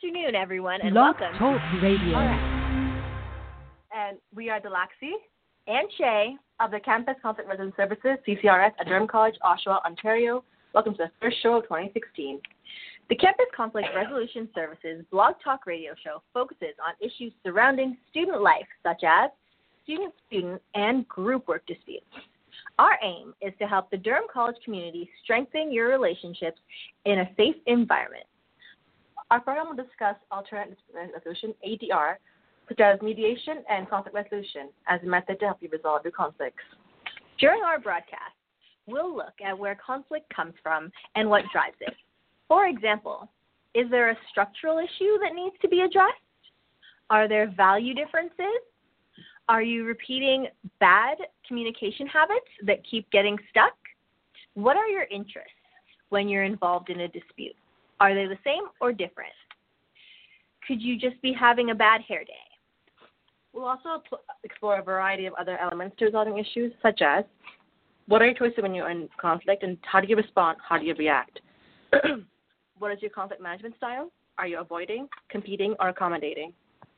afternoon, everyone, and Blog welcome. Talk Radio. All right. And we are Delaxi And Shay of the Campus Conflict Resolution Services, CCRS, at Durham College, Oshawa, Ontario. Welcome to the first show of 2016. The Campus Conflict Resolution Services Blog Talk Radio show focuses on issues surrounding student life, such as student-student and group work disputes. Our aim is to help the Durham College community strengthen your relationships in a safe environment. Our program will discuss alternate dispute resolution, ADR, such as mediation and conflict resolution as a method to help you resolve your conflicts. During our broadcast, we'll look at where conflict comes from and what drives it. For example, is there a structural issue that needs to be addressed? Are there value differences? Are you repeating bad communication habits that keep getting stuck? What are your interests when you're involved in a dispute? Are they the same or different? Could you just be having a bad hair day? We'll also explore a variety of other elements to resolving issues, such as what are your choices when you're in conflict and how do you respond, how do you react? What is your conflict management style? Are you avoiding, competing, or accommodating?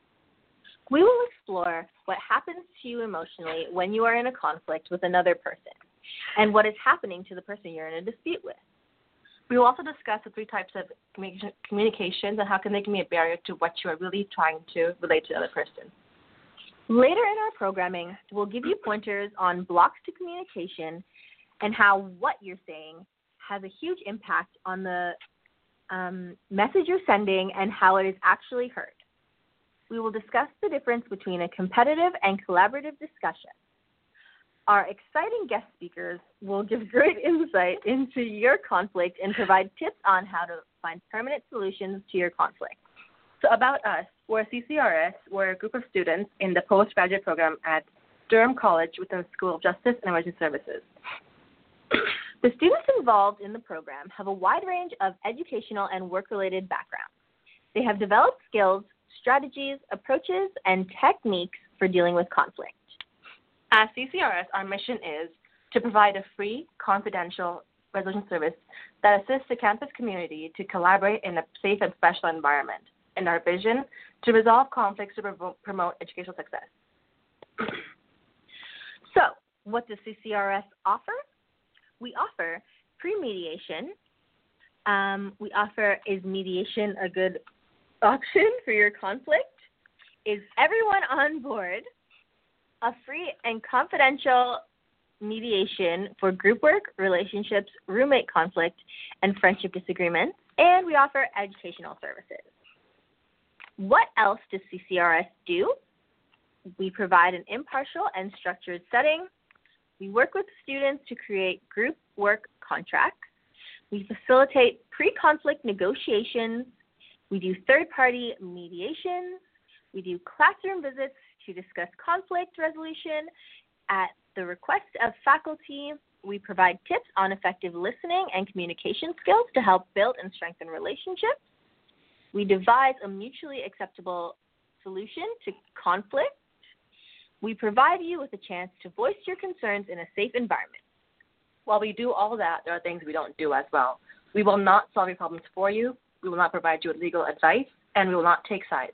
We will explore what happens to you emotionally when you are in a conflict with another person and what is happening to the person you're in a dispute with. We will also discuss the three types of communications and how they can be a barrier to what you are really trying to relate to the other person. Later in our programming, we'll give you pointers on blocks to communication and how what you're saying has a huge impact on the message you're sending and how it is actually heard. We will discuss the difference between a competitive and collaborative discussion. Our exciting guest speakers will give great insight into your conflict and provide tips on how to find permanent solutions to your conflict. So about us, we're CCRS. We're a group of students in the postgraduate program at Durham College within the School of Justice and Emergency Services. The students involved in the program have a wide range of educational and work-related backgrounds. They have developed skills, strategies, approaches, and techniques for dealing with conflict. At CCRS, our mission is to provide a free, confidential resolution service that assists the campus community to collaborate in a safe and special environment, and our vision to resolve conflicts to promote educational success. So, what does CCRS offer? We offer pre-mediation. We offer, is mediation a good option for your conflict? Is everyone on board? A free and confidential mediation for group work, relationships, roommate conflict, and friendship disagreements. And we offer educational services. What else does CCRS do? We provide an impartial and structured setting. We work with students to create group work contracts. We facilitate pre-conflict negotiations. We do third-party mediations. We do classroom visits to discuss conflict resolution. At the request of faculty, we provide tips on effective listening and communication skills to help build and strengthen relationships. We devise a mutually acceptable solution to conflict. We provide you with a chance to voice your concerns in a safe environment. While we do all that, there are things we don't do as well. We will not solve your problems for you. We will not provide you with legal advice, and we will not take sides.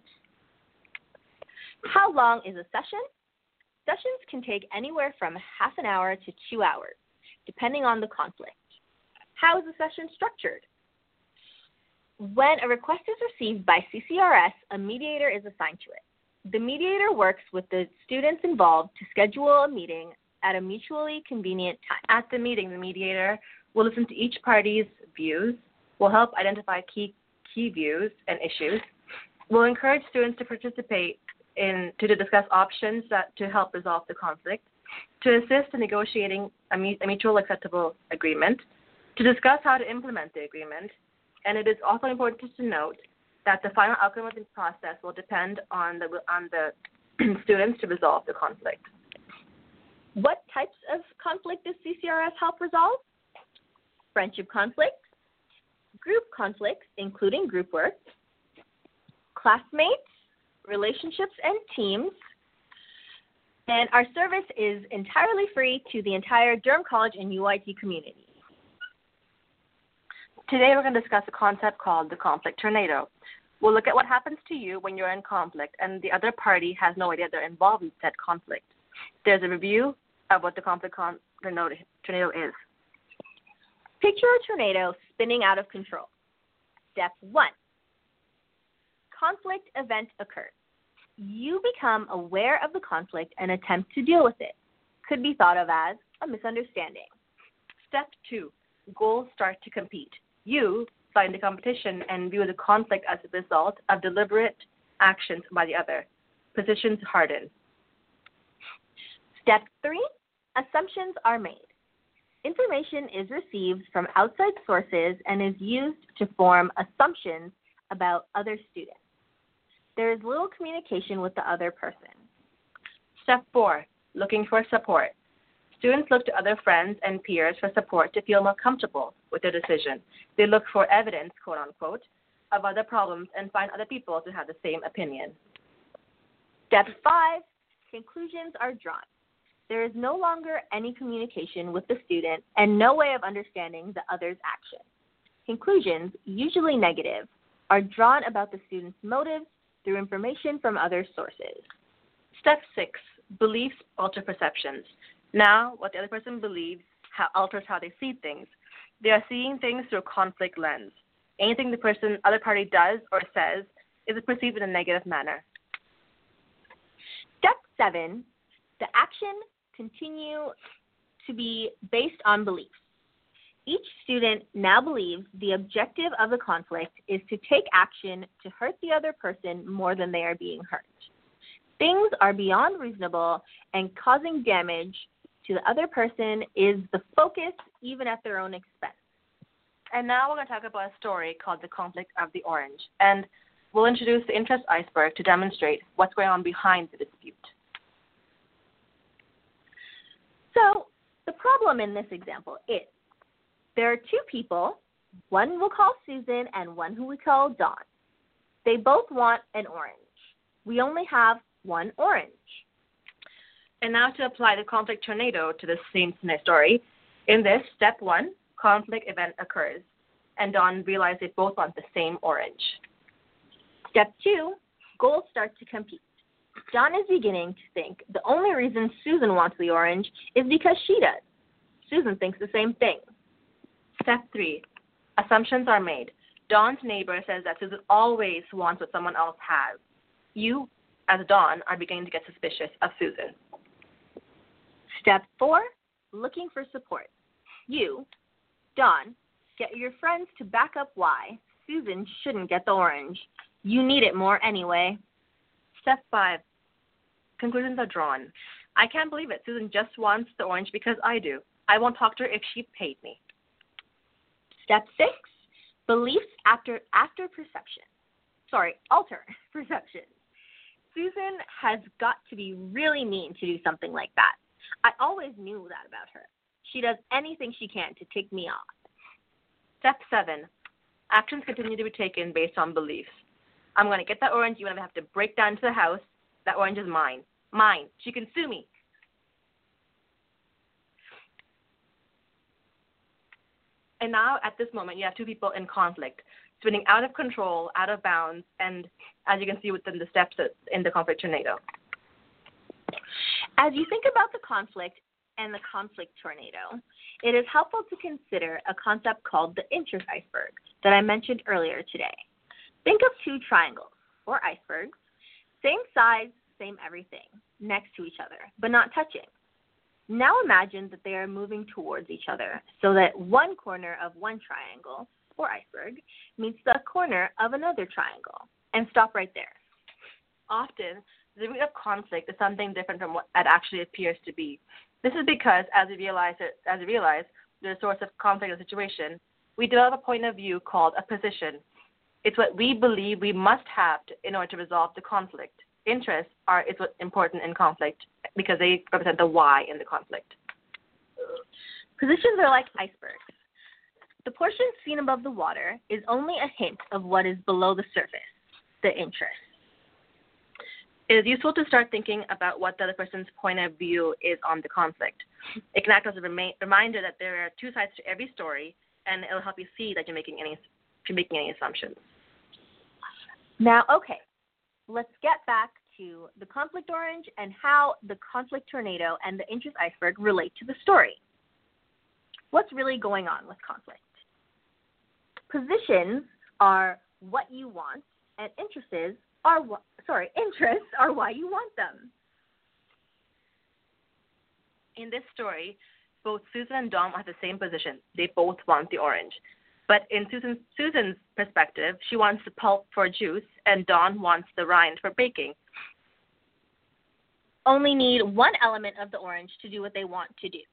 How long is a session? Sessions can take anywhere from half an hour to 2 hours, depending on the conflict. How is a session structured? When a request is received by CCRS, a mediator is assigned to it. The mediator works with the students involved to schedule a meeting at a mutually convenient time. At the meeting, the mediator will listen to each party's views, will help identify key views and issues, will encourage students to participate to discuss options to help resolve the conflict, to assist in negotiating a mutual acceptable agreement, to discuss how to implement the agreement, and it is also important to note that the final outcome of the process will depend on the students to resolve the conflict. What types of conflict does CCRS help resolve? Friendship conflicts, group conflicts, including group work, classmates, relationships and teams, and our service is entirely free to the entire Durham College and UIT community. Today we're going to discuss a concept called the conflict tornado. We'll look at what happens to you when you're in conflict and the other party has no idea they're involved in said conflict. There's a review of what the conflict tornado is. Picture a tornado spinning out of control. Step 1. Conflict event occurs. You become aware of the conflict and attempt to deal with it. Could be thought of as a misunderstanding. Step 2. Goals start to compete. You find the competition and view the conflict as a result of deliberate actions by the other. Positions harden. Step 3. Assumptions are made. Information is received from outside sources and is used to form assumptions about other students. There is little communication with the other person. Step 4. Looking for support. Students look to other friends and peers for support to feel more comfortable with their decision. They look for evidence, quote unquote, of other problems and find other people to have the same opinion. Step 5. Conclusions are drawn. There is no longer any communication with the student and no way of understanding the other's action. Conclusions, usually negative, are drawn about the student's motives through information from other sources. Step 6. Beliefs alter perceptions. Now, what the other person believes alters how they see things. They are seeing things through a conflict lens. Anything the other party does or says is perceived in a negative manner. Step 7. The action continue to be based on beliefs. Each student now believes the objective of the conflict is to take action to hurt the other person more than they are being hurt. Things are beyond reasonable and causing damage to the other person is the focus, even at their own expense. And now we're going to talk about a story called The Conflict of the Orange. And we'll introduce the interest iceberg to demonstrate what's going on behind the dispute. So the problem in this example is there are two people, one we'll call Susan and one who we call Dawn. They both want an orange. We only have one orange. And now to apply the conflict tornado to the same story. In this, step 1, conflict event occurs, and Dawn realizes they both want the same orange. Step 2, goals start to compete. Dawn is beginning to think the only reason Susan wants the orange is because she does. Susan thinks the same thing. Step 3, assumptions are made. Dawn's neighbor says that Susan always wants what someone else has. You, as Dawn, are beginning to get suspicious of Susan. Step 4, looking for support. You, Dawn, get your friends to back up why Susan shouldn't get the orange. You need it more anyway. Step 5, conclusions are drawn. I can't believe it. Susan just wants the orange because I do. I won't talk to her if she paid me. Step 6, beliefs alter perception. Susan has got to be really mean to do something like that. I always knew that about her. She does anything she can to tick me off. Step 7, actions continue to be taken based on beliefs. I'm going to get that orange even if I have to break down to the house. That orange is mine. Mine. She can sue me. And now, at this moment, you have two people in conflict, spinning out of control, out of bounds, and as you can see within the steps in the conflict tornado. As you think about the conflict and the conflict tornado, it is helpful to consider a concept called the interest iceberg that I mentioned earlier today. Think of two triangles, or icebergs, same size, same everything, next to each other, but not touching. Now imagine that they are moving towards each other so that one corner of one triangle, or iceberg, meets the corner of another triangle, and stop right there. Often, the root of conflict is something different from what it actually appears to be. This is because, as we realize the source of conflict in the situation, we develop a point of view called a position. It's what we believe we must have in order to resolve the conflict. Interests is what's important in conflict because they represent the why in the conflict. Positions are like icebergs. The portion seen above the water is only a hint of what is below the surface, the interest. It is useful to start thinking about what the other person's point of view is on the conflict. It can act as a reminder that there are two sides to every story, and it will help you see that you're making any assumptions. Now, okay, let's get back to the conflict orange and how the conflict tornado and the interest iceberg relate to the story. What's really going on with conflict? Positions are what you want, and interests are why you want them. In this story, both Susan and Don have the same position. They both want the orange. But in Susan's perspective, she wants the pulp for juice, and Don wants the rind for baking. Only need one element of the orange to do what they want to do.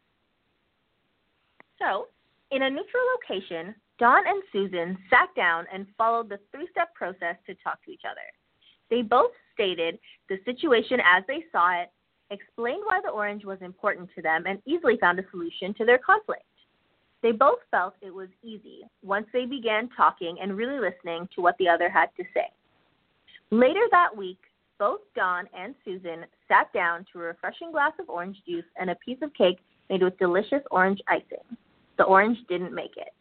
So, in a neutral location, Don and Susan sat down and followed the three-step process to talk to each other. They both stated the situation as they saw it, explained why the orange was important to them, and easily found a solution to their conflict. They both felt it was easy once they began talking and really listening to what the other had to say. Later that week, both Don and Susan sat down to a refreshing glass of orange juice and a piece of cake made with delicious orange icing. The orange didn't make it.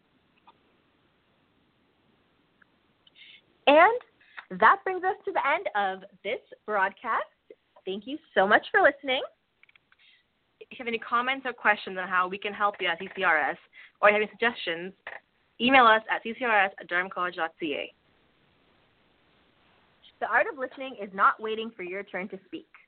And that brings us to the end of this broadcast. Thank you so much for listening. If you have any comments or questions on how we can help you at CCRS, or you have any suggestions, email us at ccrs@durhamcollege.ca. The art of listening is not waiting for your turn to speak.